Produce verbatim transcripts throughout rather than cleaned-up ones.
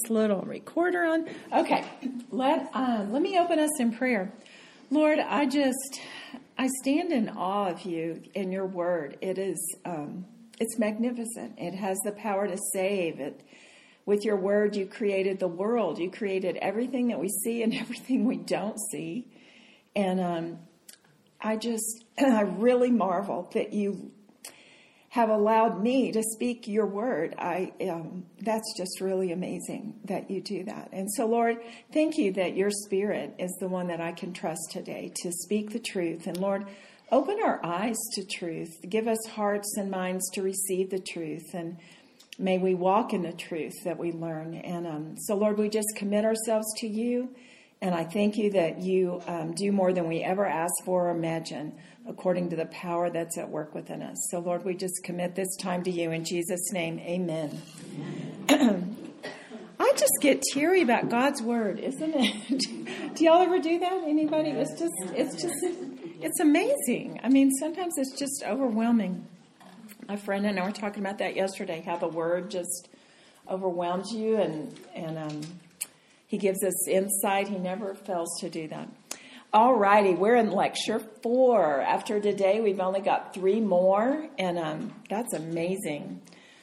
this little recorder on. Okay, let um, let me open us in prayer. Lord, I just I stand in awe of you and your word. It is um, it's magnificent. It has the power to save. It with your word, you created the world. You created everything that we see and everything we don't see. And um, I just I really marvel that you have allowed me to speak your word. I um, that's just really amazing that you do that. And so, Lord, thank you that your Spirit is the one that I can trust today to speak the truth. And Lord, open our eyes to truth. Give us hearts and minds to receive the truth. And may we walk in the truth that we learn. And um, so, Lord, we just commit ourselves to you. And I thank you that you um, do more than we ever ask for or imagine, according to the power that's at work within us. So, Lord, we just commit this time to you. In Jesus' name, amen. Amen. I just get teary about God's word, isn't it? Do y'all ever do that? Anybody? It's just, it's just, it's amazing. I mean, sometimes it's just overwhelming. My friend and I were talking about that yesterday, how the word just overwhelms you, and, and um, he gives us insight. He never fails to do that. All righty, we're in lecture four. After today, we've only got three more, and um, that's amazing.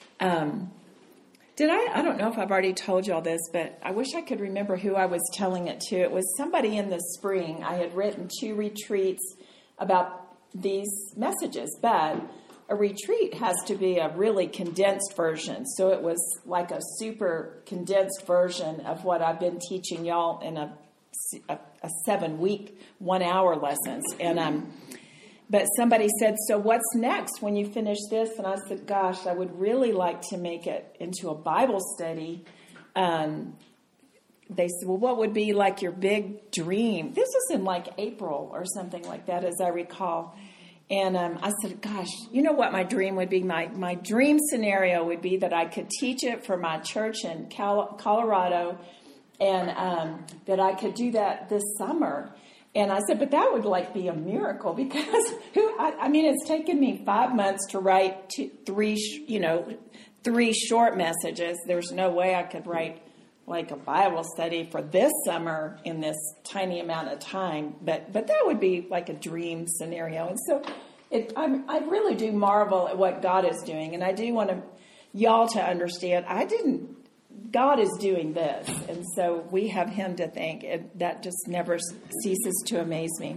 Um, did I, I don't know if I've already told you all this, but I wish I could remember who I was telling it to. It was somebody in the spring. I had written two retreats about these messages, but a retreat has to be a really condensed version. So it was like a super condensed version of what I've been teaching y'all in a A, a seven-week, one-hour lessons. And um, but somebody said, so what's next when you finish this? And I said, gosh, I would really like to make it into a Bible study. Um, they said, well, what would be like your big dream? This was in like April or something like that, as I recall. And um, I said, gosh, you know what my dream would be? My, my dream scenario would be that I could teach it for my church in Cal- Colorado, and um, that I could do that this summer. And I said, but that would like be a miracle, because who? I, I mean, it's taken me five months to write two, three, you know, three short messages. There's no way I could write like a Bible study for this summer in this tiny amount of time. But but that would be like a dream scenario. And so it, I'm, I really do marvel at what God is doing. And I do want to, y'all to understand, I didn't, God is doing this, and so we have him to thank. It, that just never ceases to amaze me.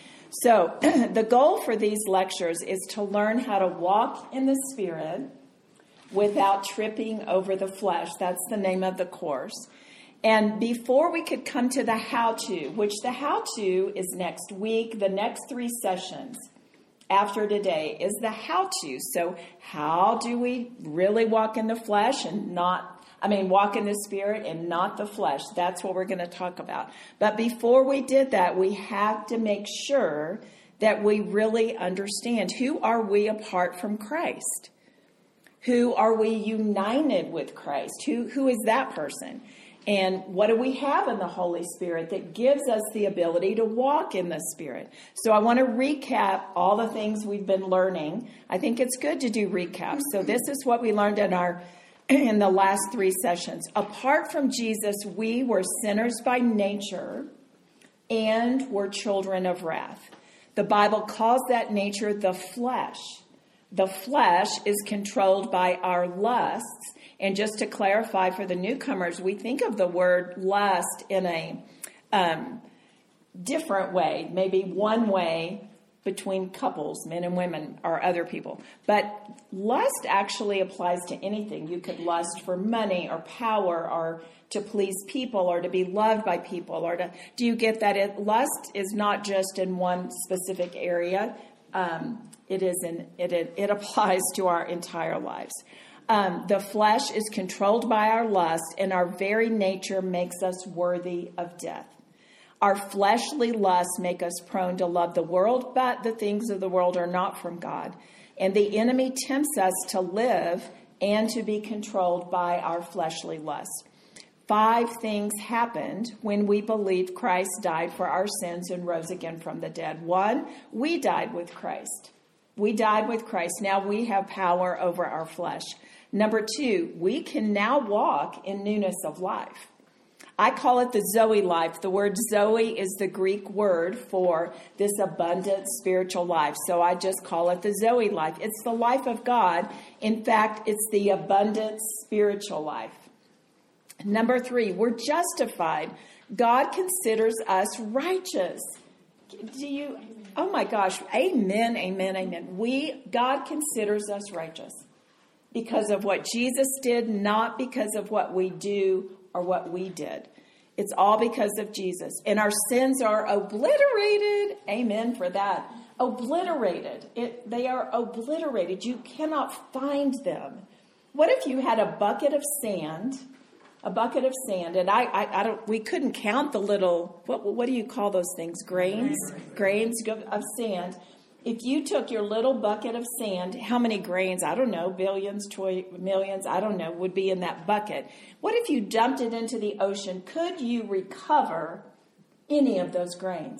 So the goal for these lectures is to learn how to walk in the Spirit without tripping over the flesh. That's the name of the course. And before we could come to the how-to, which the how-to is next week, the next three sessions after today is the how-to. So how do we really walk in the flesh and not I mean, walk in the Spirit and not the flesh. That's what we're going to talk about. But before we did that, we have to make sure that we really understand, who are we apart from Christ? Who are we united with Christ? Who, who is that person? And what do we have in the Holy Spirit that gives us the ability to walk in the Spirit? So I want to recap all the things we've been learning. I think it's good to do recaps. So this is what we learned in our in the last three sessions. Apart from Jesus, we were sinners by nature and were children of wrath. The Bible calls that nature the flesh. The flesh is controlled by our lusts. And just to clarify for the newcomers, we think of the word lust in a um, different way, maybe one way between couples, men and women, or other people. But lust actually applies to anything. You could lust for money or power or to please people or to be loved by people. Or to, do you get that? It, lust is not just in one specific area. Um, it is in it, it. It applies to our entire lives. Um, the flesh is controlled by our lust, and our very nature makes us worthy of death. Our fleshly lusts make us prone to love the world, but the things of the world are not from God. And the enemy tempts us to live and to be controlled by our fleshly lusts. Five things happened when we believed Christ died for our sins and rose again from the dead. One, we died with Christ. We died with Christ. Now we have power over our flesh. Number two, we can now walk in newness of life. I call it the Zoe life. The word Zoe is the Greek word for this abundant spiritual life. So I just call it the Zoe life. It's the life of God. In fact, it's the abundant spiritual life. Number three, we're justified. God considers us righteous. Do you, oh my gosh, amen, amen, amen. We, God considers us righteous because of what Jesus did, not because of what we do or what we did. It's all because of Jesus. And our sins are obliterated. Amen for that. Obliterated. It, they are obliterated. You cannot find them. What if you had a bucket of sand, a bucket of sand, and I, I, I don't, we couldn't count the little, what, what do you call those things? Grains? Grains of sand. If you took your little bucket of sand, how many grains, I don't know, billions, toy, millions, I don't know, would be in that bucket? What if you dumped it into the ocean? Could you recover any of those grains?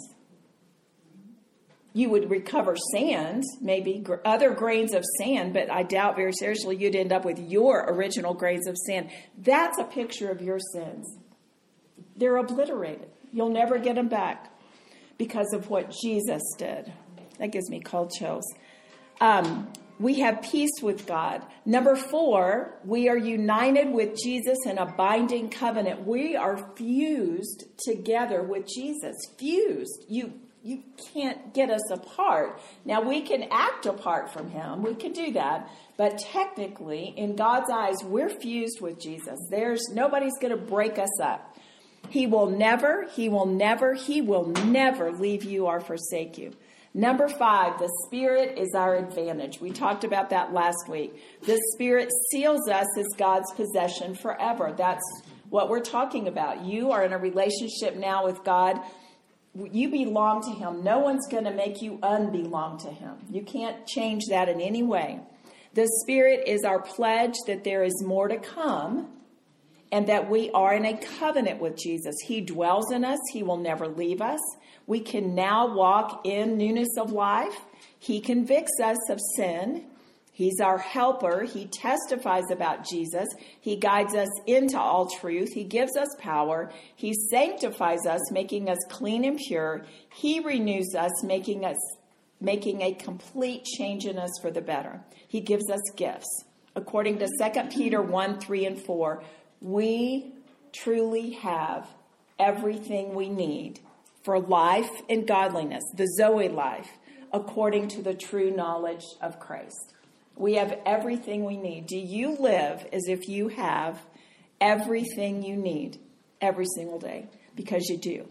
You would recover sand, maybe gr- other grains of sand, but I doubt very seriously you'd end up with your original grains of sand. That's a picture of your sins. They're obliterated. You'll never get them back because of what Jesus did. That gives me cold chills. Um, we have peace with God. Number four, we are united with Jesus in a binding covenant. We are fused together with Jesus. Fused. You, you can't get us apart. Now, we can act apart from him. We can do that. But technically, in God's eyes, we're fused with Jesus. There's nobody's going to break us up. He will never, he will never, he will never leave you or forsake you. Number five, the Spirit is our advantage. We talked about that last week. The Spirit seals us as God's possession forever. That's what we're talking about. You are in a relationship now with God. You belong to him. No one's going to make you unbelong to him. You can't change that in any way. The Spirit is our pledge that there is more to come and that we are in a covenant with Jesus. He dwells in us. He will never leave us. We can now walk in newness of life. He convicts us of sin. He's our helper. He testifies about Jesus. He guides us into all truth. He gives us power. He sanctifies us, making us clean and pure. He renews us, making us making a complete change in us for the better. He gives us gifts. According to Second Peter one, three, and four, we truly have everything we need for life and godliness, the Zoe life, according to the true knowledge of Christ. We have everything we need. Do you live as if you have everything you need every single day? Because you do.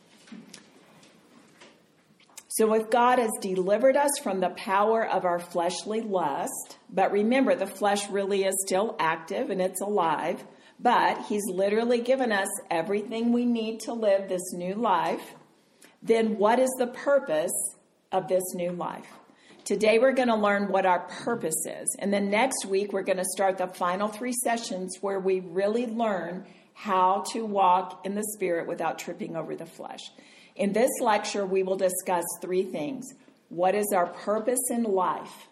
So if God has delivered us from the power of our fleshly lust, but remember, the flesh really is still active and it's alive, but he's literally given us everything we need to live this new life, then what is the purpose of this new life? Today we're going to learn what our purpose is. And then next week we're going to start the final three sessions where we really learn how to walk in the Spirit without tripping over the flesh. In this lecture we will discuss three things. What is our purpose in life?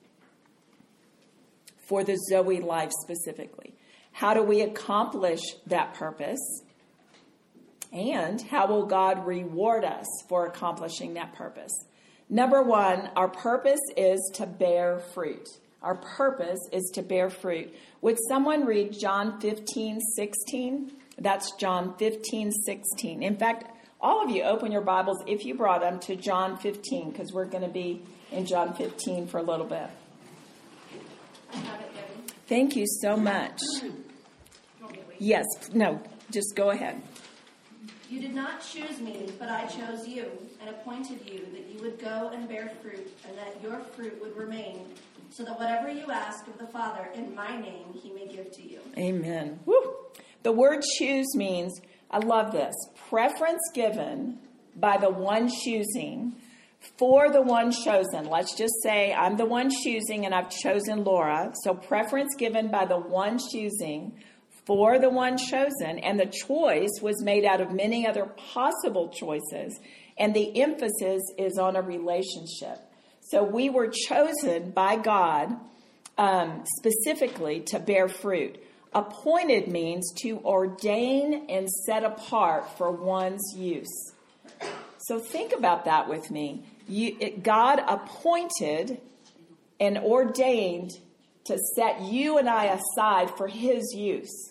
For the Zoe life specifically. How do we accomplish that purpose? And how will God reward us for accomplishing that purpose? Number one, our purpose is to bear fruit. Our purpose is to bear fruit. Would someone read John fifteen, sixteen? That's John fifteen, sixteen. In fact, all of you open your Bibles, if you brought them, to John fifteen, because we're going to be in John fifteen for a little bit. I have it, Debbie. Thank you so much. Yes, no, just go ahead. You did not choose me, but I chose you and appointed you that you would go and bear fruit and that your fruit would remain, so that whatever you ask of the Father in my name, he may give to you. Amen. Woo. The word choose means, I love this, preference given by the one choosing for the one chosen. Let's just say I'm the one choosing and I've chosen Laura. So preference given by the one choosing for the one chosen, and the choice was made out of many other possible choices, and the emphasis is on a relationship. So we were chosen by God um, specifically to bear fruit. Appointed means to ordain and set apart for one's use. So think about that with me. You, it, God appointed and ordained to set you and I aside for his use.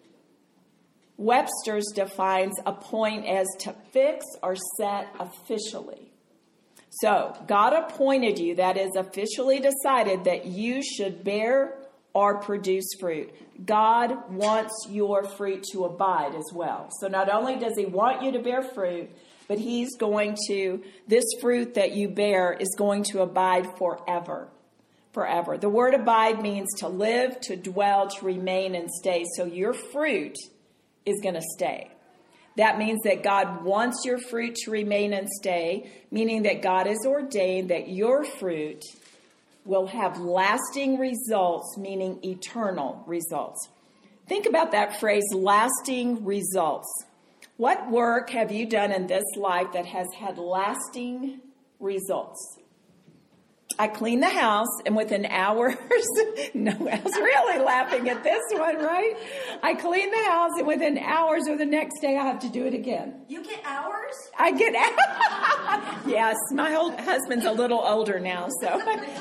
Webster's defines appoint as to fix or set officially. So God appointed you, that is officially decided that you should bear or produce fruit. God wants your fruit to abide as well. So not only does he want you to bear fruit, but he's going to, this fruit that you bear is going to abide forever. Forever. The word abide means to live, to dwell, to remain, and stay. So your fruit is going to stay. That means that God wants your fruit to remain and stay, meaning that God has ordained that your fruit will have lasting results, meaning eternal results. Think about that phrase, lasting results. What work have you done in this life that has had lasting results? I cleaned the house, and within hours, no, I was really laughing at this one, right? I cleaned the house, and within hours or the next day, I have to do it again. You get hours? I get hours. Yes, my old husband's a little older now, so.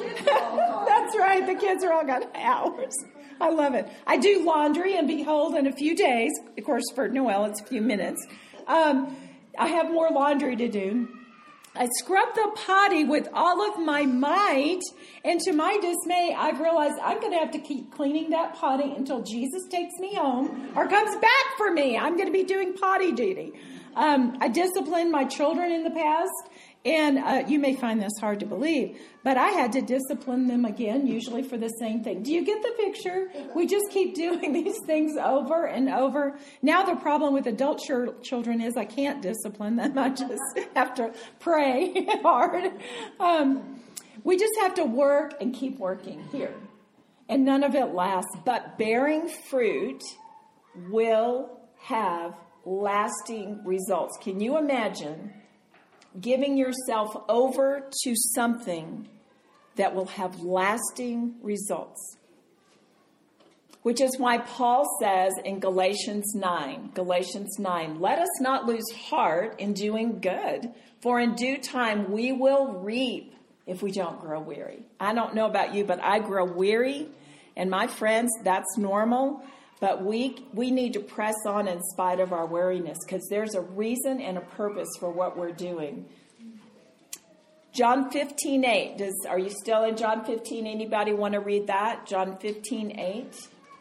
That's right, the kids are all got hours. I love it. I do laundry, and behold, in a few days, of course, for Noelle, it's a few minutes, um, I have more laundry to do. I scrubbed the potty with all of my might, and to my dismay, I've realized I'm going to have to keep cleaning that potty until Jesus takes me home or comes back for me. I'm going to be doing potty duty. Um, I disciplined my children in the past, and uh, you may find this hard to believe, but I had to discipline them again, usually for the same thing. Do you get the picture? We just keep doing these things over and over. Now the problem with adult ch- children is I can't discipline them. I just have to pray hard. Um, we just have to work and keep working here. And none of it lasts. But bearing fruit will have lasting results. Can you imagine giving yourself over to something that will have lasting results? Which is why Paul says in Galatians nine, Galatians nine, let us not lose heart in doing good, for in due time we will reap if we don't grow weary. I don't know about you, but I grow weary, and my friends, that's normal. But we we need to press on in spite of our weariness, because there's a reason and a purpose for what we're doing. John fifteen eight. Does are you still in John fifteen? Anybody want to read that? John fifteen eight.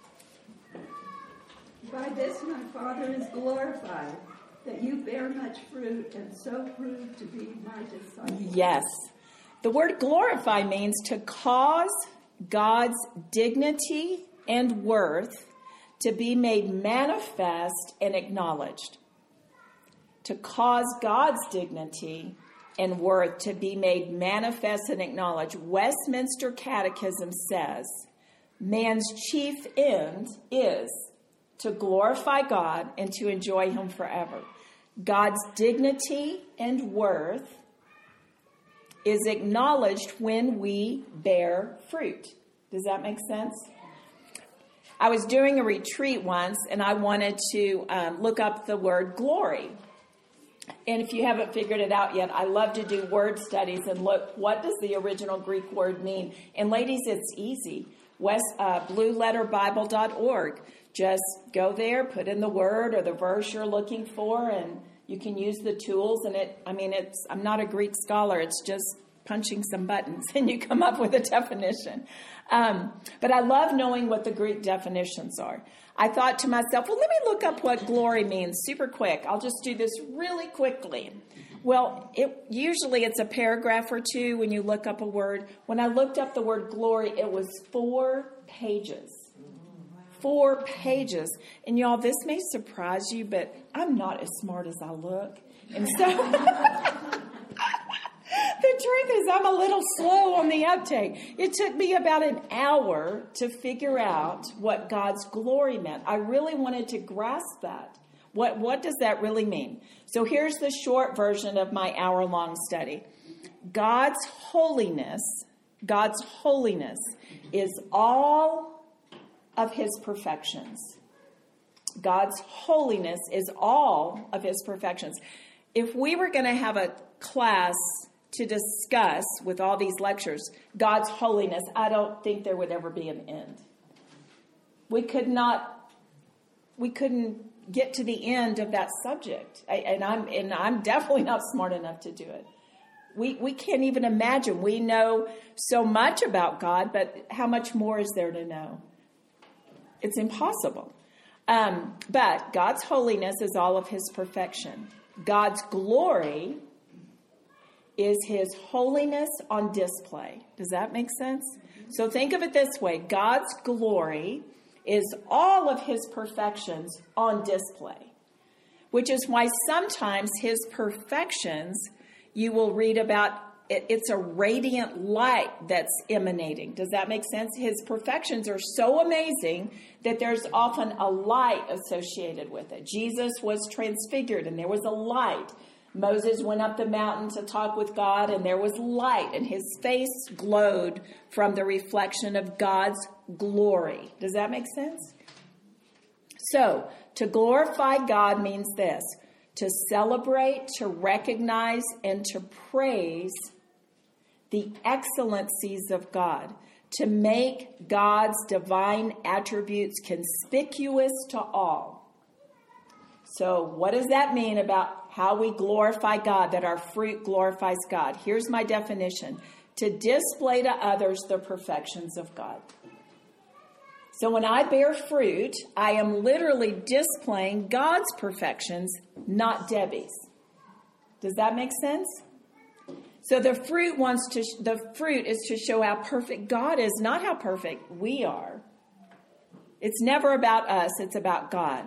By this my Father is glorified, that you bear much fruit and so prove to be my disciples. Yes. The word glorify means to cause God's dignity and worth to be made manifest and acknowledged. To cause God's dignity and worth to be made manifest and acknowledged. Westminster Catechism says, man's chief end is to glorify God and to enjoy him forever. God's dignity and worth is acknowledged when we bear fruit. Does that make sense? I was doing a retreat once, and I wanted to um, look up the word glory. And if you haven't figured it out yet, I love to do word studies and look, what does the original Greek word mean? And ladies, it's easy. West, uh, blue letter bible dot org. Just go there, put in the word or the verse you're looking for, and you can use the tools. And it, I mean, it's, I'm not a Greek scholar. It's just punching some buttons, and you come up with a definition. Um, but I love knowing what the Greek definitions are. I thought to myself, well, let me look up what glory means super quick. I'll just do this really quickly. Well, it, usually it's a paragraph or two when you look up a word. When I looked up the word glory, it was four pages. Four pages. And y'all, this may surprise you, but I'm not as smart as I look. And so... The truth is, I'm a little slow on the uptake. It took me about an hour to figure out what God's glory meant. I really wanted to grasp that. What, what does that really mean? So here's the short version of my hour-long study. God's holiness God's holiness is all of his perfections. God's holiness is all of his perfections. If we were going to have a class to discuss with all these lectures God's holiness, I don't think there would ever be an end. We could not, we couldn't get to the end of that subject. I, and I'm and I'm definitely not smart enough to do it. We we can't even imagine. We know so much about God, but how much more is there to know? It's impossible. Um, but God's holiness is all of his perfection. God's glory is his holiness on display. Does that make sense? So think of it this way. God's glory is all of his perfections on display, which is why sometimes his perfections, you will read about, it, it's a radiant light that's emanating. Does that make sense? His perfections are so amazing that there's often a light associated with it. Jesus was transfigured and there was a light. Moses went up the mountain to talk with God, and there was light, and his face glowed from the reflection of God's glory. Does that make sense? So, to glorify God means this: to celebrate, to recognize, and to praise the excellencies of God, to make God's divine attributes conspicuous to all. So, what does that mean about how we glorify God, that our fruit glorifies God? Here's my definition: to display to others the perfections of God. So when I bear fruit, I am literally displaying God's perfections, not Debbie's. Does that make sense? So the fruit wants to, the fruit is to show how perfect God is, not how perfect we are. It's never about us, it's about God.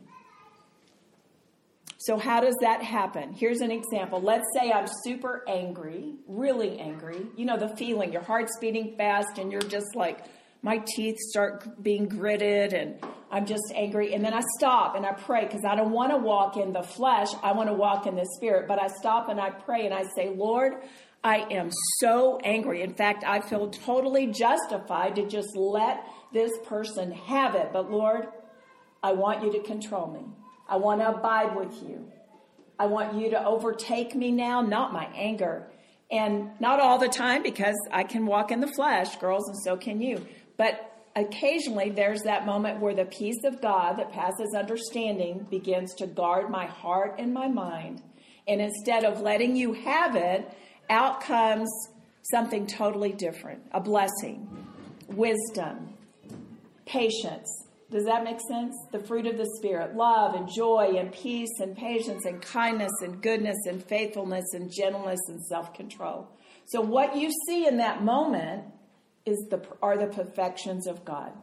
So how does that happen? Here's an example. Let's say I'm super angry, really angry. You know the feeling, your heart's beating fast and you're just like, my teeth start being gritted and I'm just angry. And then I stop and I pray because I don't want to walk in the flesh. I want to walk in the spirit. But I stop and I pray and I say, Lord, I am so angry. In fact, I feel totally justified to just let this person have it. But Lord, I want you to control me. I want to abide with you. I want you to overtake me now, not my anger. And not all the time, because I can walk in the flesh, girls, and so can you. But occasionally there's that moment where the peace of God that passes understanding begins to guard my heart and my mind. And instead of letting you have it, out comes something totally different. A blessing, wisdom, patience. Does that make sense? The fruit of the Spirit: love and joy and peace and patience and kindness and goodness and faithfulness and gentleness and self-control. So what you see in that moment is the are the perfections of God.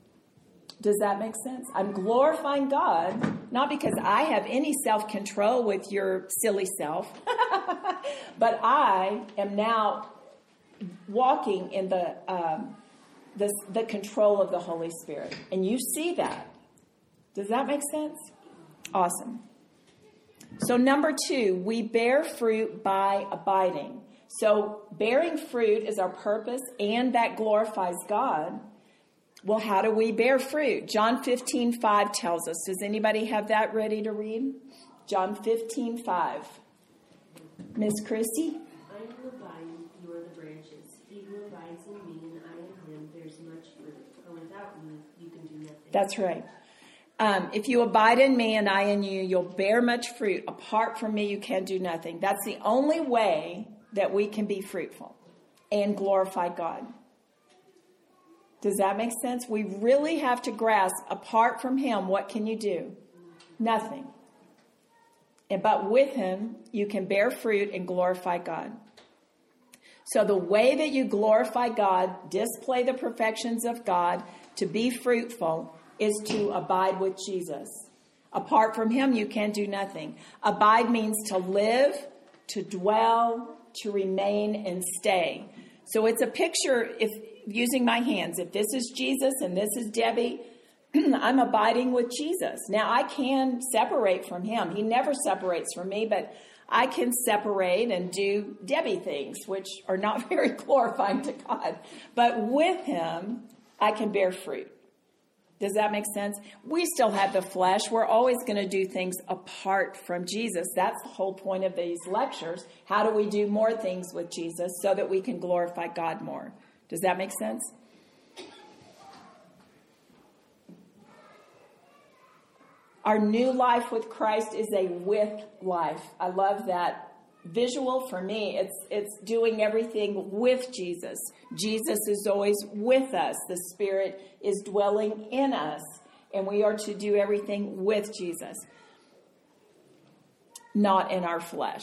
Does that make sense? I'm glorifying God, not because I have any self-control with your silly self, but I am now walking in the... Um, The, the control of the Holy Spirit. And you see that. Does that make sense? Awesome. So number two, we bear fruit by abiding. So bearing fruit is our purpose, and that glorifies God. Well, how do we bear fruit? John fifteen five tells us. Does anybody have that ready to read? John fifteen five. Miss Christy? I am the vine, you are the branches. He who abides in me and I in him bears much fruit. For without me, you can do nothing. That's right. Um, if you abide in me and I in you, you'll bear much fruit. Apart from me, you can do nothing. That's the only way that we can be fruitful and glorify God. Does that make sense? We really have to grasp, apart from him, what can you do? Nothing. And, but with him, you can bear fruit and glorify God. So the way that you glorify God, display the perfections of God, to be fruitful, is to abide with Jesus. Apart from him, you can do nothing. Abide means to live, to dwell, to remain, and stay. So it's a picture, if using my hands, if this is Jesus and this is Debbie, I'm abiding with Jesus. Now, I can separate from him. He never separates from me, but I can separate and do Debbie things, which are not very glorifying to God. But with him, I can bear fruit. Does that make sense? We still have the flesh. We're always going to do things apart from Jesus. That's the whole point of these lectures. How do we do more things with Jesus so that we can glorify God more? Does that make sense? Our new life with Christ is a with life. I love that visual. For me, it's it's doing everything with Jesus. Jesus is always with us. The Spirit is dwelling in us, and we are to do everything with Jesus, not in our flesh.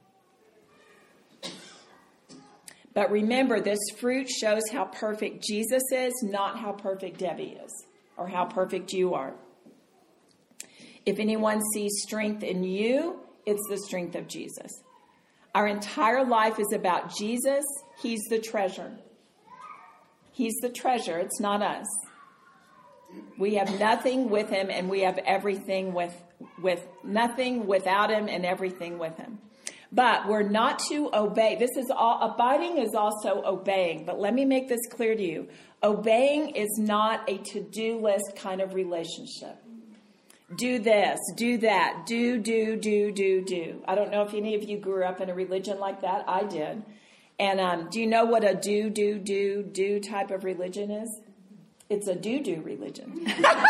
But remember, this fruit shows how perfect Jesus is, not how perfect Debbie is, or how perfect you are. If anyone sees strength in you, it's the strength of Jesus. Our entire life is about Jesus. He's the treasure. He's the treasure. It's not us. We have nothing with him, and we have everything with, with nothing without him and everything with him. But we're not to obey. This is all, abiding is also obeying. But let me make this clear to you. Obeying is not a to-do list kind of relationship. Do this, do that, do, do, do, do, do. I don't know if any of you grew up in a religion like that. I did. And um, do you know what a do, do, do, do type of religion is? It's a do-do religion.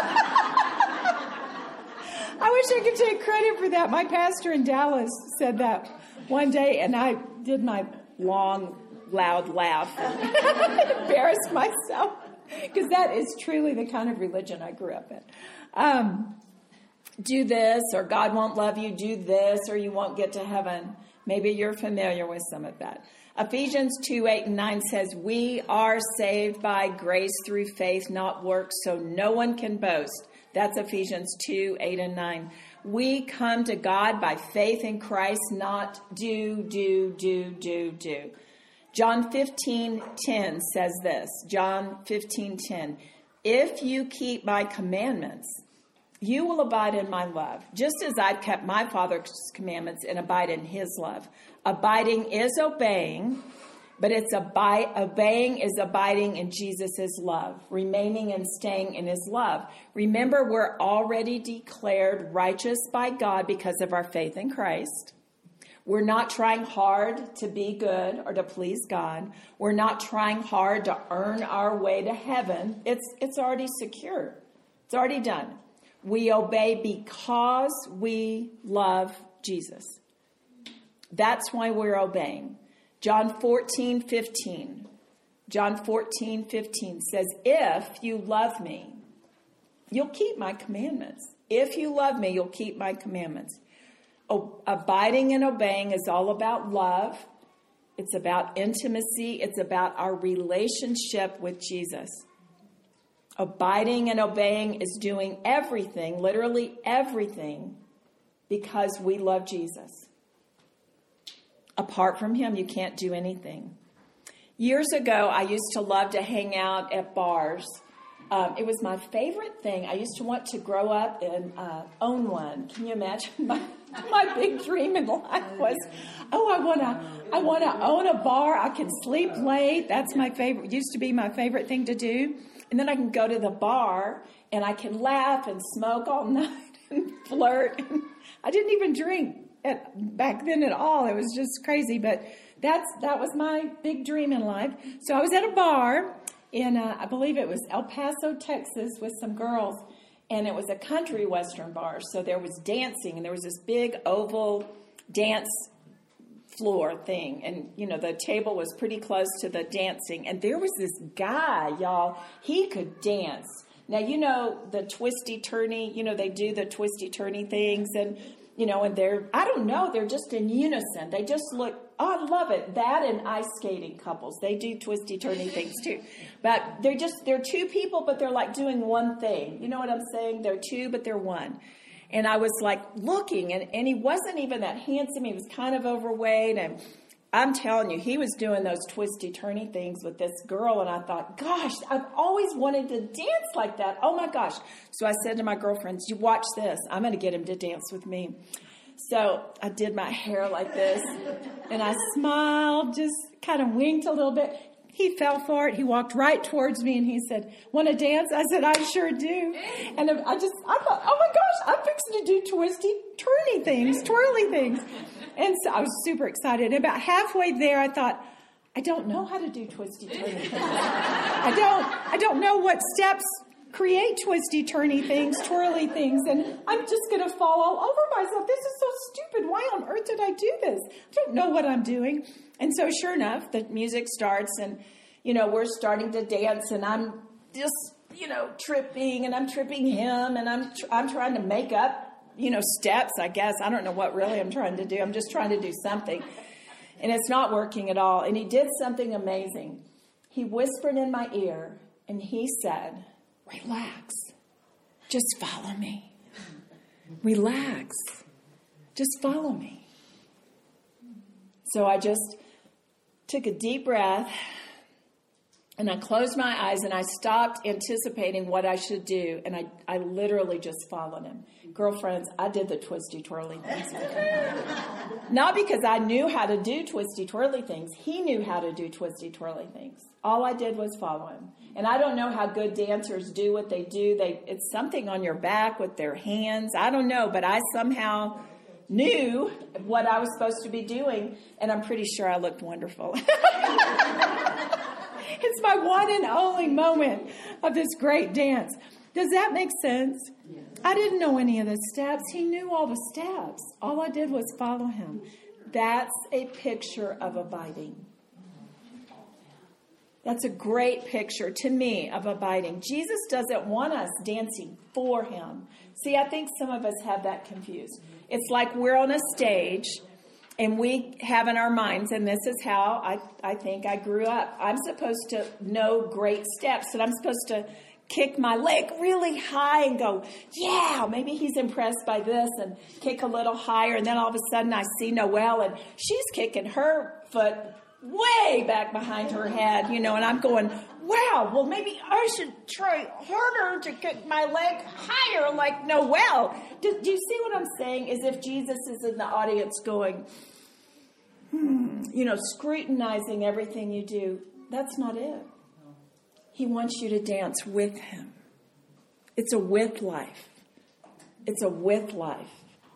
I wish I could take credit for that. My pastor in Dallas said that one day, and I did my long, loud laugh and embarrassed myself, because that is truly the kind of religion I grew up in. Um, do this, or God won't love you, do this, or you won't get to heaven. Maybe you're familiar with some of that. Ephesians two, eight, and nine says, we are saved by grace through faith, not works, so no one can boast. That's Ephesians two, eight, and nine. We come to God by faith in Christ, not do, do, do, do, do. John fifteen, ten says this. John fifteen, ten. If you keep my commandments, you will abide in my love, just as I've kept my Father's commandments and abide in his love. Abiding is obeying, but it's abi- obeying is abiding in Jesus' love, remaining and staying in his love. Remember, we're already declared righteous by God because of our faith in Christ. We're not trying hard to be good or to please God. We're not trying hard to earn our way to heaven. It's, it's already secure. It's already done. We obey because we love Jesus. That's why we're obeying. John fourteen, fifteen. John fourteen, fifteen says, if you love me, you'll keep my commandments. If you love me, you'll keep my commandments. O- abiding and obeying is all about love. It's about intimacy. It's about our relationship with Jesus. Abiding and obeying is doing everything, literally everything, because we love Jesus. Apart from him, you can't do anything. Years ago, I used to love to hang out at bars. Um, it was my favorite thing. I used to want to grow up and uh, own one. Can you imagine? My, my big dream in life was, oh, I want to I want to own a bar. I can sleep late. That's my favorite. Used to be my favorite thing to do. And then I can go to the bar and I can laugh and smoke all night and flirt. I didn't even drink at, back then at all. It was just crazy. But that's that was my big dream in life. So I was at a bar in, uh, I believe it was El Paso, Texas, with some girls. And it was a country western bar. So there was dancing. And there was this big oval dance floor thing, and you know the table was pretty close to the dancing, and there was this guy, y'all, he could dance. Now you know the twisty turny, you know they do the twisty turny things, and you know and they're I don't know they're just in unison. They just look, oh, I love it. That and ice skating couples, they do twisty turny things too, but they're just they're two people, but they're like doing one thing. You know what I'm saying? They're two, but they're one. And I was like looking, and, and he wasn't even that handsome. He was kind of overweight. And I'm telling you, he was doing those twisty turny things with this girl. And I thought, gosh, I've always wanted to dance like that. Oh my gosh. So I said to my girlfriends, you watch this. I'm going to get him to dance with me. So I did my hair like this, and I smiled, just kind of winked a little bit. He fell for it. He walked right towards me, and he said, "Want to dance?" I said, "I sure do." And I just, I thought, oh my gosh, I'm fixing to do twisty, turny things, twirly things. And so I was super excited. And about halfway there, I thought, I don't know how to do twisty, turny things. I don't, I don't know what steps create twisty, turny things, twirly things, and I'm just going to fall all over myself. This is so stupid. Why on earth did I do this? I don't know what I'm doing. And so sure enough, the music starts, and, you know, we're starting to dance, and I'm just, you know, tripping, and I'm tripping him, and I'm tr- I'm trying to make up, you know, steps, I guess. I don't know what really I'm trying to do. I'm just trying to do something. And it's not working at all. And he did something amazing. He whispered in my ear, and he said, "Relax. Just follow me. Relax. Just follow me." So I just took a deep breath, and I closed my eyes, and I stopped anticipating what I should do, and I, I literally just followed him. Girlfriends, I did the twisty twirly things. Not because I knew how to do twisty twirly things. He knew how to do twisty twirly things. All I did was follow him. And I don't know how good dancers do what they do. They It's something on your back with their hands. I don't know, but I somehow knew what I was supposed to be doing, and I'm pretty sure I looked wonderful. It's my one and only moment of this great dance. Does that make sense? I didn't know any of the steps. He knew all the steps. All I did was follow him. That's a picture of abiding. That's a great picture to me of abiding. Jesus doesn't want us dancing for him. See, I think some of us have that confused. It's like we're on a stage, and we have in our minds, and this is how I, I think I grew up. I'm supposed to know great steps, and I'm supposed to kick my leg really high and go, yeah, maybe he's impressed by this, and kick a little higher. And then all of a sudden I see Noelle, and she's kicking her foot way back behind her head, you know, and I'm going, wow, well, maybe I should try harder to kick my leg higher like Noelle. Do, do you see what I'm saying? As if Jesus is in the audience going, hmm, you know, scrutinizing everything you do. That's not it. He wants you to dance with him. It's a with life. It's a with life.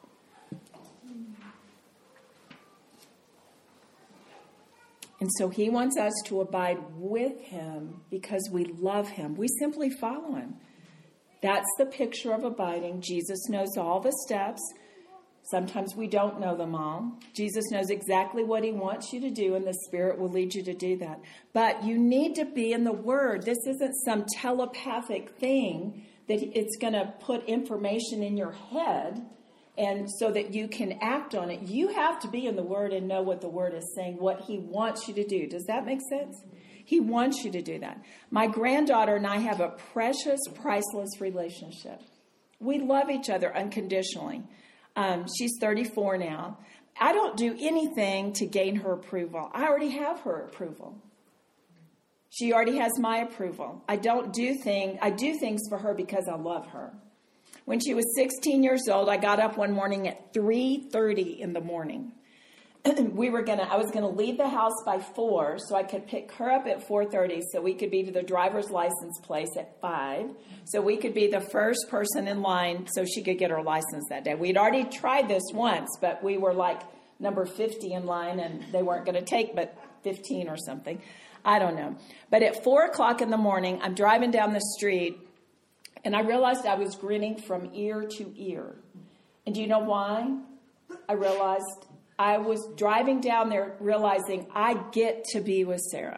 And so he wants us to abide with him because we love him. We simply follow him. That's the picture of abiding. Jesus knows all the steps. Sometimes we don't know them all. Jesus knows exactly what he wants you to do, and the Spirit will lead you to do that. But you need to be in the Word. This isn't some telepathic thing that it's going to put information in your head and so that you can act on it. You have to be in the Word and know what the Word is saying, what he wants you to do. Does that make sense? He wants you to do that. My granddaughter and I have a precious, priceless relationship. We love each other unconditionally. Um, she's thirty-four now. I don't do anything to gain her approval. I already have her approval. She already has my approval. I don't do thing. I do things for her because I love her. When she was sixteen years old, I got up one morning at three thirty in the morning. we were gonna. I was gonna leave the house by four, so I could pick her up at four thirty, so we could be to the driver's license place at five, so we could be the first person in line, so she could get her license that day. We'd already tried this once, but we were like number fifty in line, and they weren't going to take but fifteen or something. I don't know. But at four o'clock in the morning, I'm driving down the street, and I realized I was grinning from ear to ear. And do you know why? I realized I was driving down there realizing I get to be with Sarah.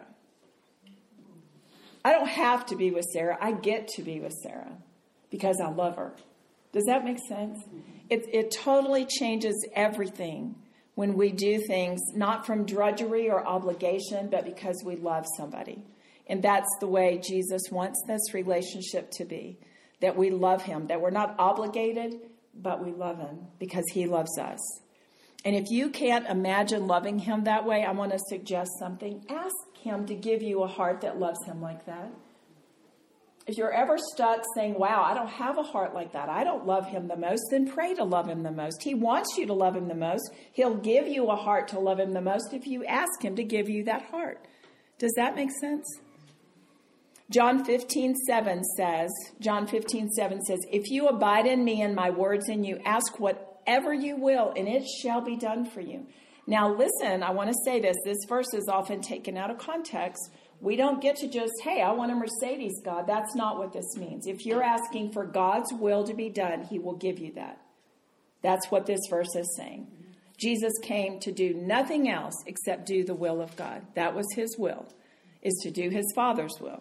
I don't have to be with Sarah. I get to be with Sarah because I love her. Does that make sense? It, it totally changes everything when we do things not from drudgery or obligation, but because we love somebody. And that's the way Jesus wants this relationship to be, that we love him, that we're not obligated, but we love him because he loves us. And if you can't imagine loving him that way, I want to suggest something. Ask him to give you a heart that loves him like that. If you're ever stuck saying, wow, I don't have a heart like that, I don't love him the most, then pray to love him the most. He wants you to love him the most. He'll give you a heart to love him the most if you ask him to give you that heart. Does that make sense? John fifteen seven says, John fifteen seven says, if you abide in me and my words in you, ask whatever you will, and it shall be done for you. Now listen, I want to say this. This verse is often taken out of context. We don't get to just, hey, I want a Mercedes, God. That's not what this means. If you're asking for God's will to be done, he will give you that. That's what this verse is saying. Jesus came to do nothing else except do the will of God. That was his will, is to do his Father's will.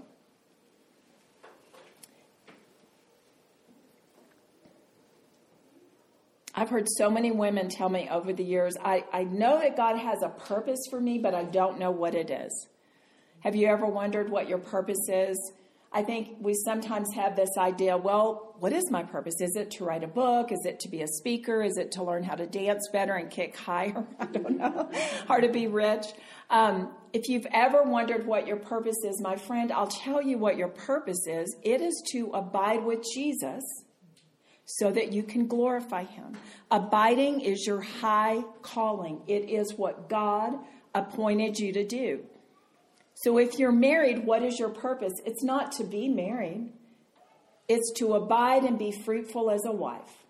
I've heard so many women tell me over the years, I, I know that God has a purpose for me, but I don't know what it is. Have you ever wondered what your purpose is? I think we sometimes have this idea, well, what is my purpose? Is it to write a book? Is it to be a speaker? Is it to learn how to dance better and kick higher? I don't know. Or to be rich? Um, if you've ever wondered what your purpose is, my friend, I'll tell you what your purpose is. It is to abide with Jesus so that you can glorify him. Abiding is your high calling. It is what God appointed you to do. So if you're married, what is your purpose? It's not to be married. It's to abide and be fruitful as a wife.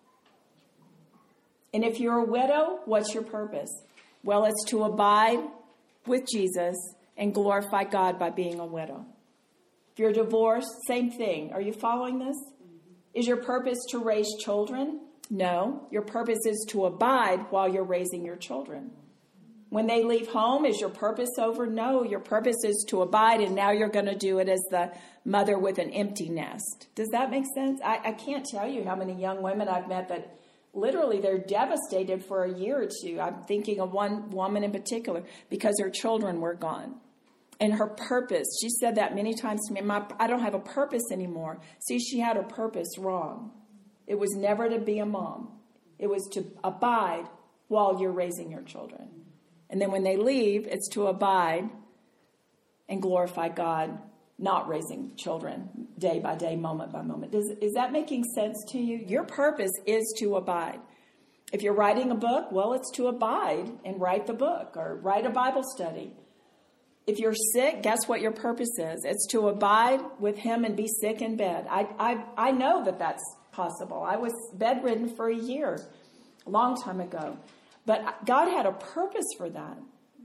And if you're a widow, what's your purpose? Well, it's to abide with Jesus and glorify God by being a widow. If you're divorced, same thing. Are you following this? Is your purpose to raise children? No. Your purpose is to abide while you're raising your children. When they leave home, is your purpose over? No, your purpose is to abide, and now you're going to do it as the mother with an empty nest. Does that make sense? I, I can't tell you how many young women I've met that literally they're devastated for a year or two. I'm thinking of one woman in particular because her children were gone. And her purpose, she said that many times to me, My, I don't have a purpose anymore. See, she had her purpose wrong. It was never to be a mom. It was to abide while you're raising your children. And then when they leave, it's to abide and glorify God, not raising children day by day, moment by moment. Does, is that making sense to you? Your purpose is to abide. If you're writing a book, well, it's to abide and write the book or write a Bible study. If you're sick, guess what your purpose is? It's to abide with him and be sick in bed. I, I, I know that that's possible. I was bedridden for a year, a long time ago. But God had a purpose for that.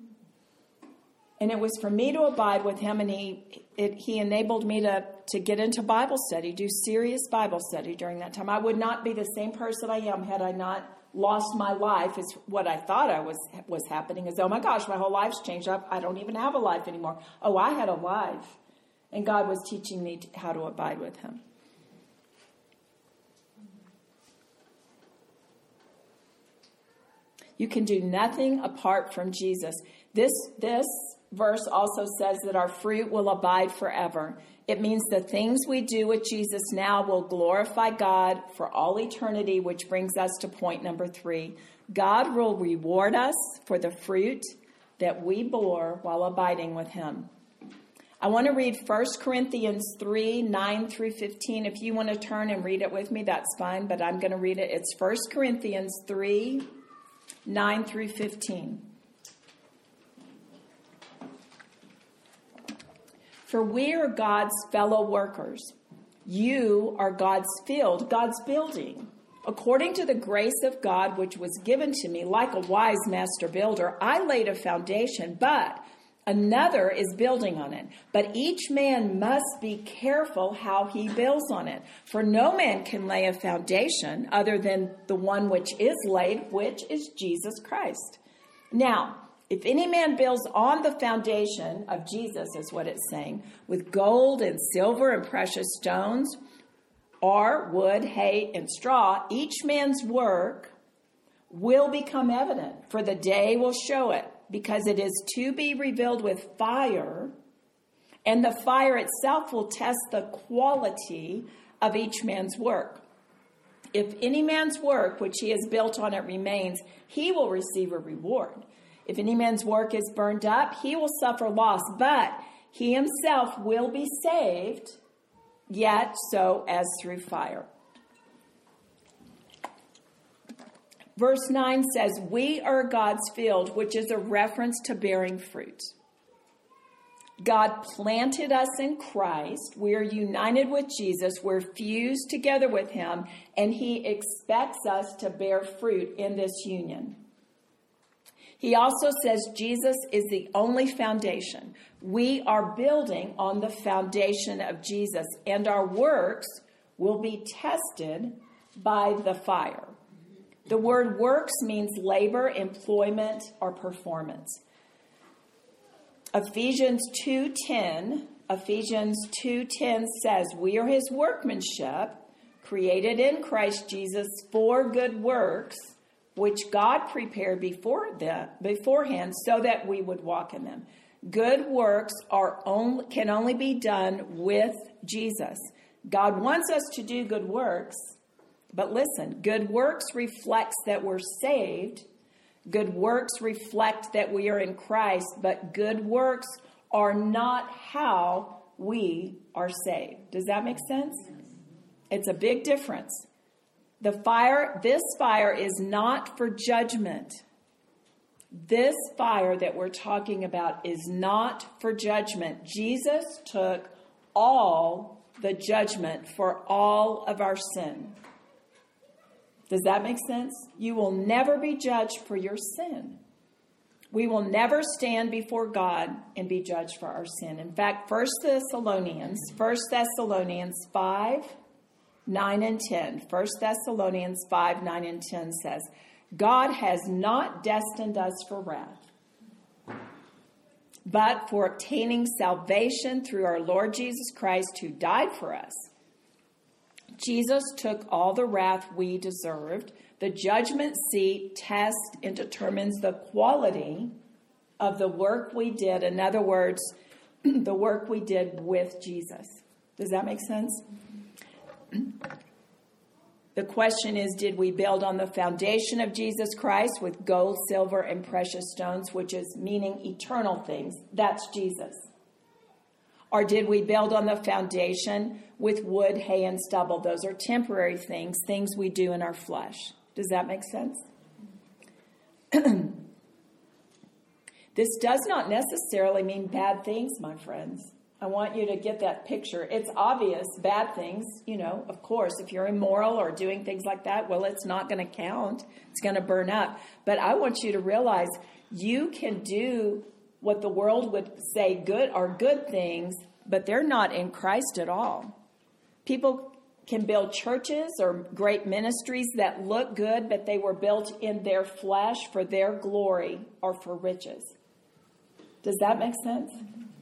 And it was for me to abide with him, and he it, he enabled me to, to get into Bible study, do serious Bible study during that time. I would not be the same person I am had I not lost my life, is what I thought I was was happening, is, oh my gosh, my whole life's changed. I, I don't even have a life anymore. Oh, I had a life. And God was teaching me how to abide with him. You can do nothing apart from Jesus. This, this verse also says that our fruit will abide forever. It means the things we do with Jesus now will glorify God for all eternity, which brings us to point number three. God will reward us for the fruit that we bore while abiding with him. I want to read First Corinthians three, nine through fifteen. If you want to turn and read it with me, that's fine, but I'm going to read it. It's First Corinthians three, nine through fifteen. For we are God's fellow workers. You are God's field, God's building. According to the grace of God, which was given to me, like a wise master builder, I laid a foundation, but another is building on it. But each man must be careful how he builds on it. For no man can lay a foundation other than the one which is laid, which is Jesus Christ. Now, if any man builds on the foundation of Jesus, is what it's saying, with gold and silver and precious stones, or wood, hay, and straw, each man's work will become evident, for the day will show it, because it is to be revealed with fire, and the fire itself will test the quality of each man's work. If any man's work, which he has built on it, remains, he will receive a reward. If any man's work is burned up, he will suffer loss, but he himself will be saved, yet so as through fire. Verse nine says, we are God's field, which is a reference to bearing fruit. God planted us in Christ. We are united with Jesus. We're fused together with him, and he expects us to bear fruit in this union. He also says Jesus is the only foundation. We are building on the foundation of Jesus, and our works will be tested by the fire. The word works means labor, employment, or performance. Ephesians two ten, Ephesians two ten says, we are his workmanship, created in Christ Jesus for good works, which God prepared before the, beforehand so that we would walk in them. Good works are only, can only be done with Jesus. God wants us to do good works, but listen, good works reflects that we're saved. Good works reflect that we are in Christ, but good works are not how we are saved. Does that make sense? It's a big difference. The fire, this fire is not for judgment. This fire that we're talking about is not for judgment. Jesus took all the judgment for all of our sin. Does that make sense? You will never be judged for your sin. We will never stand before God and be judged for our sin. In fact, First Thessalonians, First Thessalonians five, nine and ten. First Thessalonians five, nine and ten says, God has not destined us for wrath, but for obtaining salvation through our Lord Jesus Christ, who died for us. Jesus took all the wrath we deserved. The judgment seat tests and determines the quality of the work we did. In other words, the work we did with Jesus. Does that make sense? The question is, did we build on the foundation of Jesus Christ with gold, silver, and precious stones, which is meaning eternal things? That's Jesus. Or did we build on the foundation with wood, hay, and stubble? Those are temporary things, things we do in our flesh. Does that make sense? This does not necessarily mean bad things, my friends. I want you to get that picture. It's obvious, bad things, you know, of course, if you're immoral or doing things like that, well, it's not going to count. It's going to burn up. But I want you to realize you can do what the world would say good are good things, but they're not in Christ at all. People can build churches or great ministries that look good, but they were built in their flesh for their glory or for riches. Does that make sense?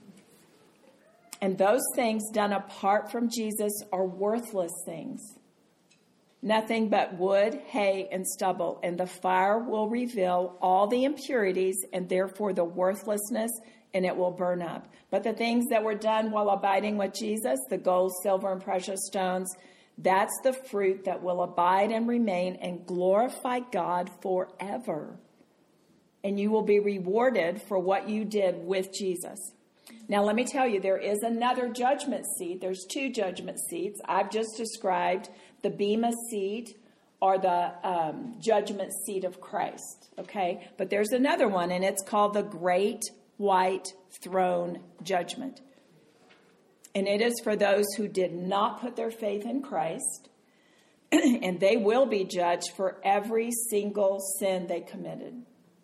And those things done apart from Jesus are worthless things. Nothing but wood, hay, and stubble, and the fire will reveal all the impurities and therefore the worthlessness, and it will burn up. But the things that were done while abiding with Jesus, the gold, silver, and precious stones, that's the fruit that will abide and remain and glorify God forever. And you will be rewarded for what you did with Jesus. Now, let me tell you, there is another judgment seat. There's two judgment seats. I've just described the Bema seat or the um, judgment seat of Christ, okay? But there's another one, and it's called the Great White Throne Judgment. And it is for those who did not put their faith in Christ, and they will be judged for every single sin they committed.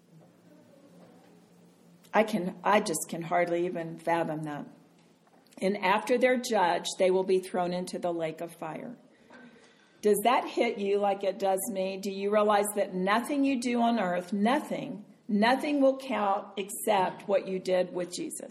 I can, I just can hardly even fathom that. And after they're judged, they will be thrown into the lake of fire. Does that hit you like it does me? Do you realize that nothing you do on earth, nothing, nothing will count except what you did with Jesus?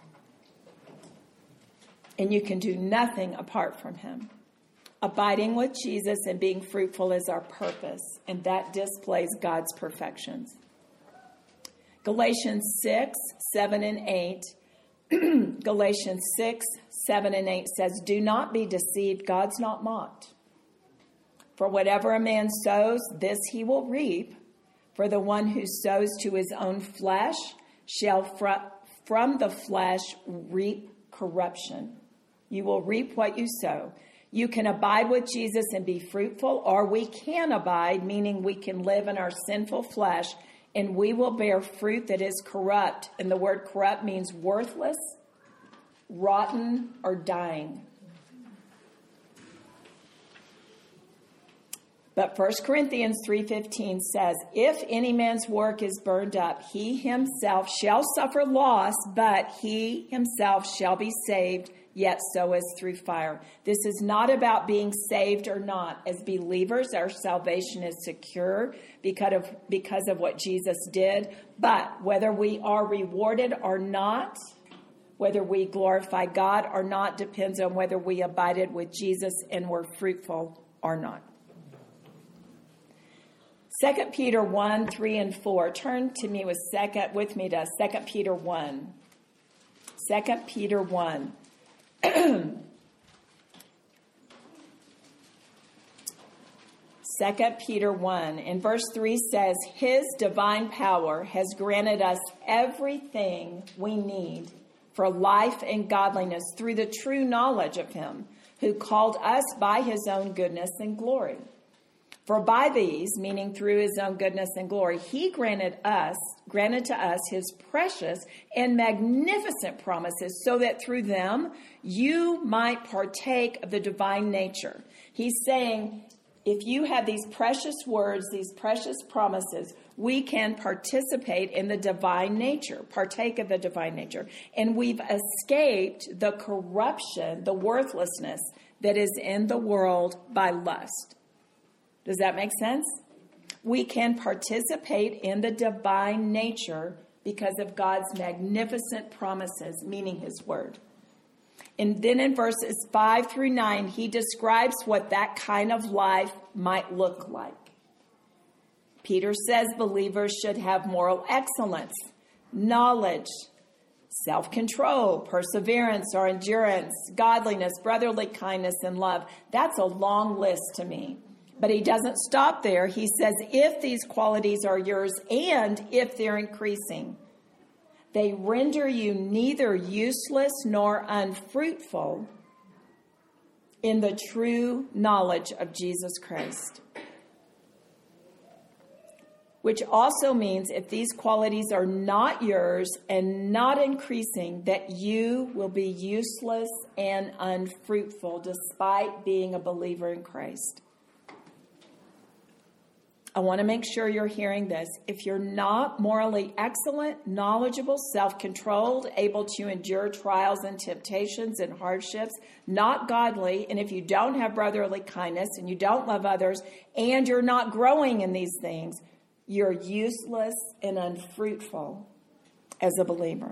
And you can do nothing apart from him. Abiding with Jesus and being fruitful is our purpose, and that displays God's perfections. Galatians six, seven, and eight. Galatians six, seven, and eight says, do not be deceived. God's not mocked. For whatever a man sows, this he will reap. For the one who sows to his own flesh shall fr- from the flesh reap corruption. You will reap what you sow. You can abide with Jesus and be fruitful, or we can abide, meaning we can live in our sinful flesh, and we will bear fruit that is corrupt. And the word corrupt means worthless, rotten, or dying. But First Corinthians three fifteen says, if any man's work is burned up, he himself shall suffer loss, but he himself shall be saved, yet so as through fire. This is not about being saved or not. As believers, our salvation is secure because of, because of what Jesus did. But whether we are rewarded or not, whether we glorify God or not, depends on whether we abided with Jesus and were fruitful or not. Second Peter one, three, and four. Turn to me with second with me to Second Peter one. Second Peter one. Second Peter one. And verse three says, his divine power has granted us everything we need for life and godliness through the true knowledge of him who called us by his own goodness and glory. For by these, meaning through his own goodness and glory, he granted us, granted to us his precious and magnificent promises, so that through them you might partake of the divine nature. He's saying, if you have these precious words, these precious promises, we can participate in the divine nature, partake of the divine nature. And we've escaped the corruption, the worthlessness that is in the world by lust. Does that make sense? We can participate in the divine nature because of God's magnificent promises, meaning his word. And then in verses five through nine, he describes what that kind of life might look like. Peter says believers should have moral excellence, knowledge, self-control, perseverance or endurance, godliness, brotherly kindness, and love. That's a long list to me. But he doesn't stop there. He says, if these qualities are yours and if they're increasing, they render you neither useless nor unfruitful in the true knowledge of Jesus Christ. Which also means if these qualities are not yours and not increasing, that you will be useless and unfruitful despite being a believer in Christ. I want to make sure you're hearing this. If you're not morally excellent, knowledgeable, self-controlled, able to endure trials and temptations and hardships, not godly, and if you don't have brotherly kindness and you don't love others, and you're not growing in these things, you're useless and unfruitful as a believer.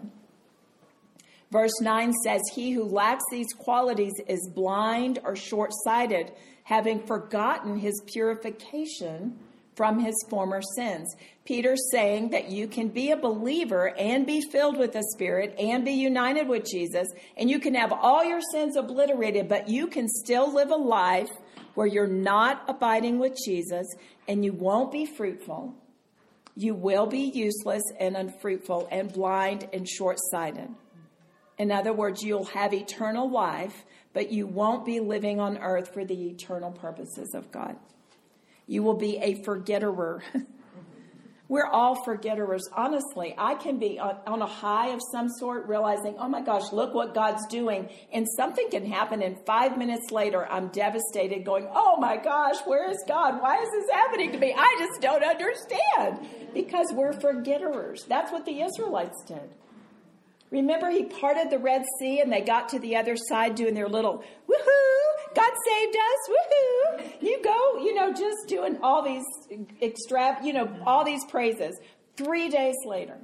Verse nine says, he who lacks these qualities is blind or short-sighted, having forgotten his purification from his former sins. Peter's saying that you can be a believer and be filled with the Spirit and be united with Jesus, and you can have all your sins obliterated, but you can still live a life where you're not abiding with Jesus and you won't be fruitful. You will be useless and unfruitful and blind and short-sighted. In other words, you'll have eternal life, but you won't be living on earth for the eternal purposes of God. You will be a forgetterer. We're all forgetterers. Honestly, I can be on, on a high of some sort, realizing, oh my gosh, look what God's doing. And something can happen, and five minutes later, I'm devastated going, oh my gosh, where is God? Why is this happening to me? I just don't understand. Because we're forgetterers. That's what the Israelites did. Remember, he parted the Red Sea and they got to the other side doing their little, woohoo, God saved us, woohoo. You go, you know, just doing all these extra, you know, all these praises. Three days later,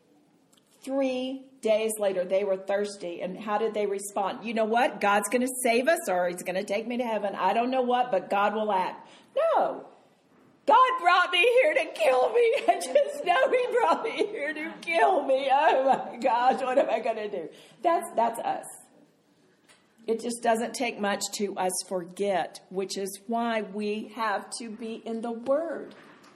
three days later, they were thirsty. And how did they respond? You know what? God's going to save us, or he's going to take me to heaven. I don't know what, but God will act. No. God brought me here to kill me. I just know he brought me here to kill me. Oh my gosh, what am I going to do? That's that's us. It just doesn't take much to us forget, which is why we have to be in the Word.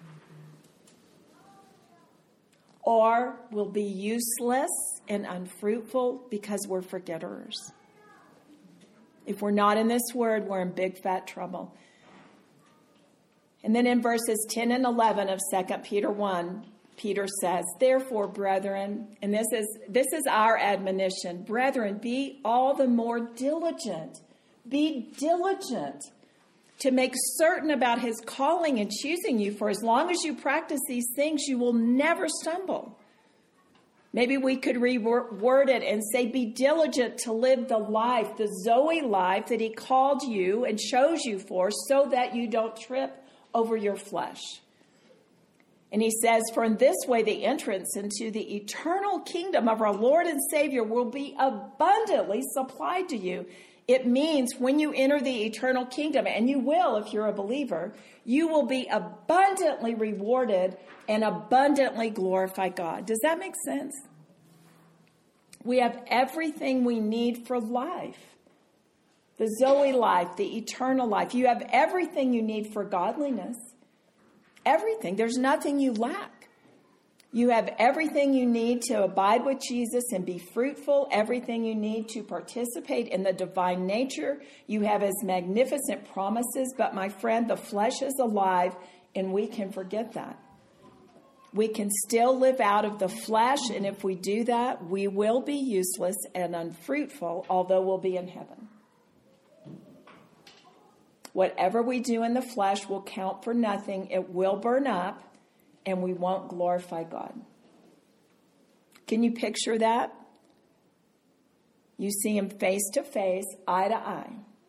Or we'll be useless and unfruitful because we're forgetterers. If we're not in this word, we're in big fat trouble. And then in verses ten and eleven of Second Peter one, Peter says, therefore, brethren, and this is this is our admonition, brethren, be all the more diligent. Be diligent to make certain about his calling and choosing you. For as long as you practice these things, you will never stumble. Maybe we could reword it and say, be diligent to live the life, the Zoe life that he called you and chose you for, so that you don't trip over your flesh. And he says, for in this way, the entrance into the eternal kingdom of our Lord and Savior will be abundantly supplied to you. It means when you enter the eternal kingdom, and you will if you're a believer, you will be abundantly rewarded and abundantly glorify God. Does that make sense? We have everything we need for life. The Zoe life, the eternal life. You have everything you need for godliness. Everything. There's nothing you lack. You have everything you need to abide with Jesus and be fruitful, everything you need to participate in the divine nature. You have his magnificent promises, but my friend, the flesh is alive, and we can forget that. We can still live out of the flesh, and if we do that, we will be useless and unfruitful, although we'll be in heaven. Whatever we do in the flesh will count for nothing. It will burn up, and we won't glorify God. Can you picture that? You see him face to face, eye to eye.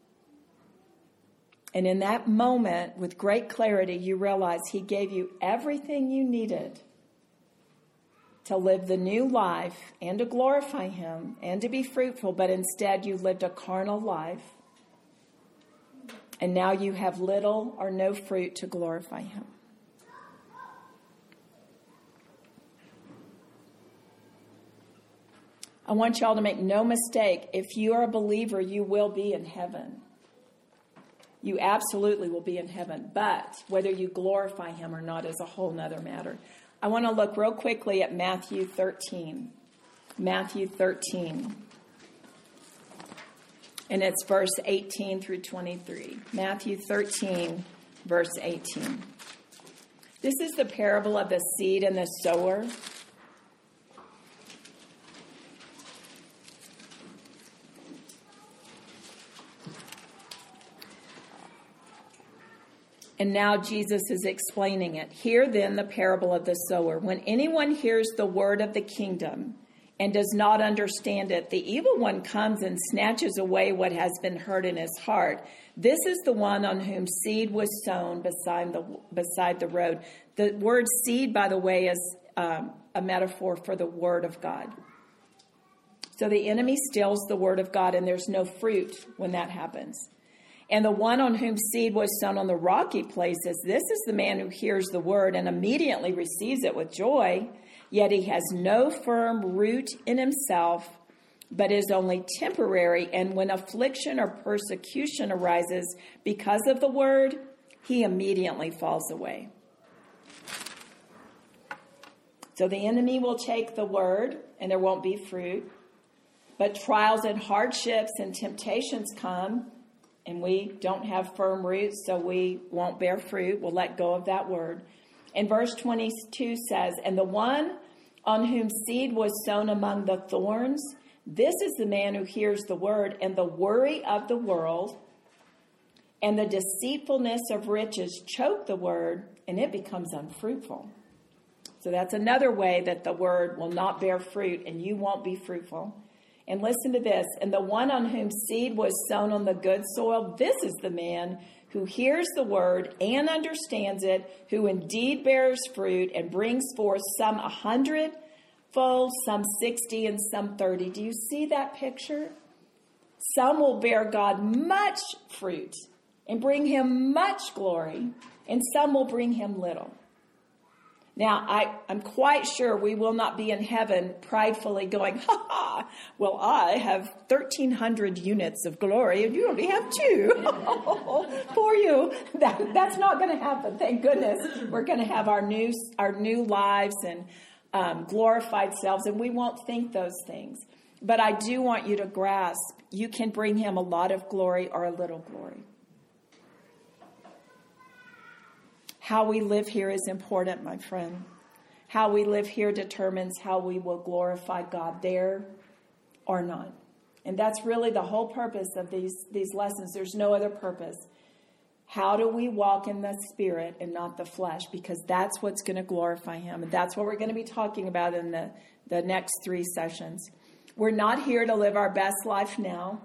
And in that moment, with great clarity, you realize he gave you everything you needed to live the new life and to glorify him and to be fruitful, but instead you lived a carnal life. And now you have little or no fruit to glorify him. I want y'all to make no mistake. If you are a believer, you will be in heaven. You absolutely will be in heaven. But whether you glorify him or not is a whole nother matter. I want to look real quickly at Matthew thirteen. Matthew thirteen. And it's verse eighteen through twenty-three. Matthew thirteen, verse eighteen. This is the parable of the seed and the sower. And now Jesus is explaining it. Hear then the parable of the sower. When anyone hears the word of the kingdom and does not understand it, the evil one comes and snatches away what has been heard in his heart. This is the one on whom seed was sown beside the beside the road. The word seed, by the way, is um, a metaphor for the word of God. So the enemy steals the word of God, and there's no fruit when that happens. And the one on whom seed was sown on the rocky places, this is the man who hears the word and immediately receives it with joy, yet he has no firm root in himself, but is only temporary. And when affliction or persecution arises because of the word, he immediately falls away. So the enemy will take the word and there won't be fruit. But trials and hardships and temptations come, and we don't have firm roots, so we won't bear fruit. We'll let go of that word. And verse twenty-two says, and the one on whom seed was sown among the thorns, this is the man who hears the word, and the worry of the world and the deceitfulness of riches choke the word, and it becomes unfruitful. So that's another way that the word will not bear fruit, and you won't be fruitful. And listen to this. And the one on whom seed was sown on the good soil, this is the man who hears the word and understands it, who indeed bears fruit and brings forth some a hundredfold, some sixty, and some thirty. Do you see that picture? Some will bear God much fruit and bring him much glory, and some will bring him little. Now, I, I'm quite sure we will not be in heaven pridefully going, ha ha, well, I have thirteen hundred units of glory and you only have two. For you. That, that's not going to happen. Thank goodness. We're going to have our new, our new lives and um, glorified selves, and we won't think those things. But I do want you to grasp, you can bring him a lot of glory or a little glory. How we live here is important, my friend. How we live here determines how we will glorify God there or not. And that's really the whole purpose of these, these lessons. There's no other purpose. How do we walk in the Spirit and not the flesh? Because that's what's going to glorify him. And that's what we're going to be talking about in the, the next three sessions. We're not here to live our best life now.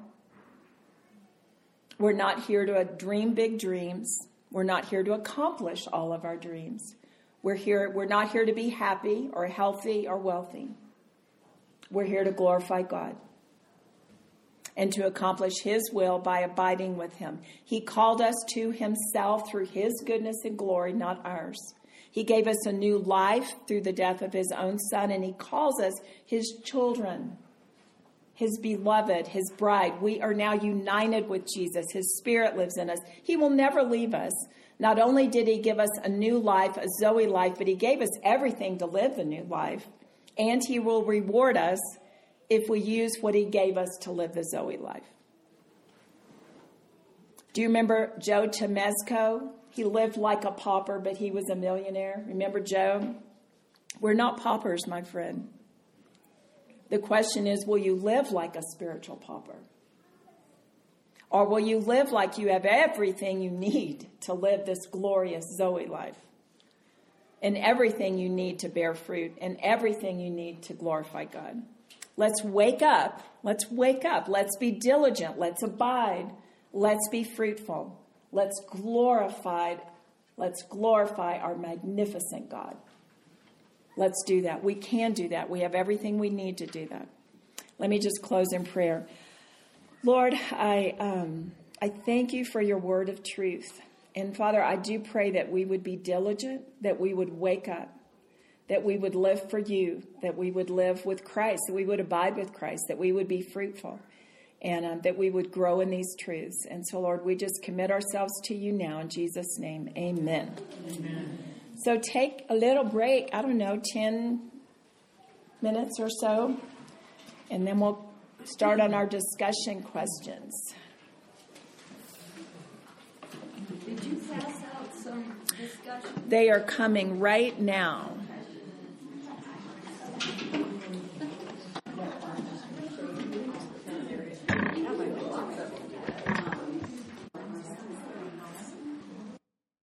We're not here to dream big dreams. We're not here to accomplish all of our dreams. We're here. We're not here to be happy or healthy or wealthy. We're here to glorify God and to accomplish his will by abiding with him. He called us to himself through his goodness and glory, not ours. He gave us a new life through the death of his own son, and he calls us his children, his beloved, his bride. We are now united with Jesus. His Spirit lives in us. He will never leave us. Not only did he give us a new life, a Zoe life, but he gave us everything to live the new life. And he will reward us if we use what he gave us to live the Zoe life. Do you remember Joe Temesco? He lived like a pauper, but he was a millionaire. Remember Joe? We're not paupers, my friend. The question is, will you live like a spiritual pauper? Or will you live like you have everything you need to live this glorious Zoe life? And everything you need to bear fruit and everything you need to glorify God. Let's wake up. Let's wake up. Let's be diligent. Let's abide. Let's be fruitful. Let's glorify, let's glorify our magnificent God. Let's do that. We can do that. We have everything we need to do that. Let me just close in prayer. Lord, I um, I thank you for your word of truth. And Father, I do pray that we would be diligent, that we would wake up, that we would live for you, that we would live with Christ, that we would abide with Christ, that we would be fruitful, and um, that we would grow in these truths. And so, Lord, we just commit ourselves to you now in Jesus' name. Amen. Amen. So take a little break, I don't know, ten minutes or so, and then we'll start on our discussion questions. Did you pass out some discussion? They are coming right now.